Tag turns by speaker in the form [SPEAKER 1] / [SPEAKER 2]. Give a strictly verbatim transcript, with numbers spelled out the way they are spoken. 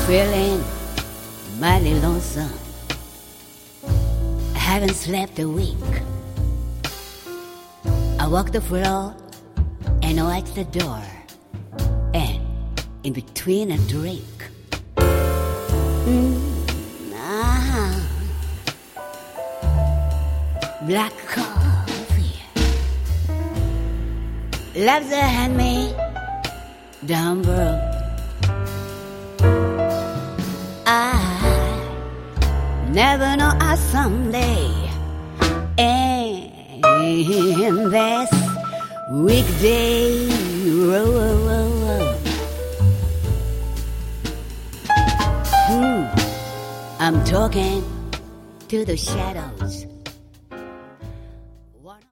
[SPEAKER 1] feeling mighty lonesome. I haven't slept a week. I walk the floor and I watch the door, and in between a drink. Mm, ah, black coffee. Loves a handmade down broke. I never know how someday and this weekday road. Hmm. I'm talking to the shadows.